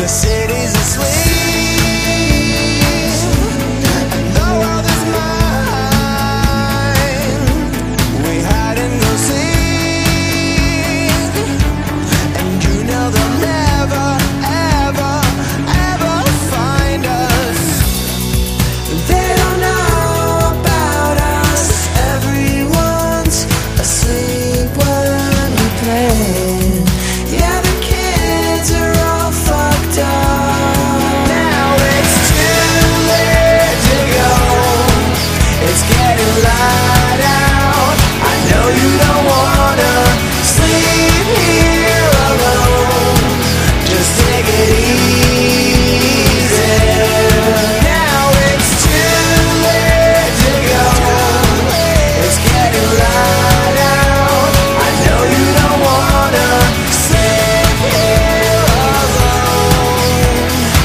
city's asleep, and the world is mine. We hide and go seek, and you know they'll never, ever, ever find us. They don't know about us. Everyone's asleep when we play. Yeah, the kids are all fucked up. Now it's too late to go. It's getting light out. I know you don't wanna sleep here alone. Just take it easy. Now it's too late to go. It's getting light out. I know you don't wanna sleep here alone.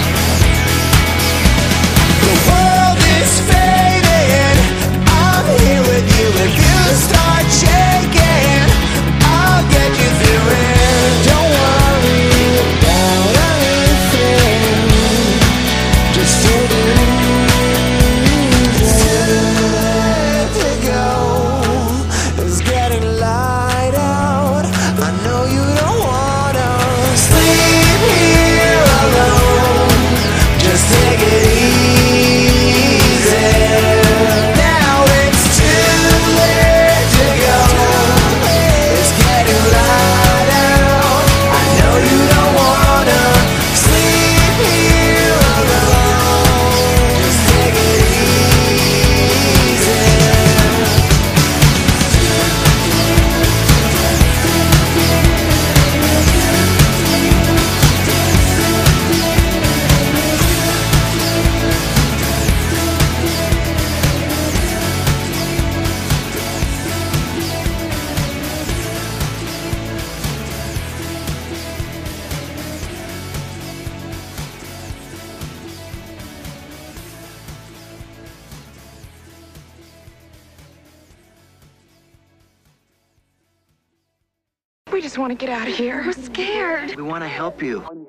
The world is fading. I'm here with you. If you start shaking, I'll get you through it. Don't worry about anything. Just take it easy. To go. It's getting light out. I know you don't wanna sleep here alone. Just take it easy. Now it's too late to go. It's getting light out. I know you don't wanna sleep here alone. Just take it easy. We just want to get out of here. We're scared. We want to help you.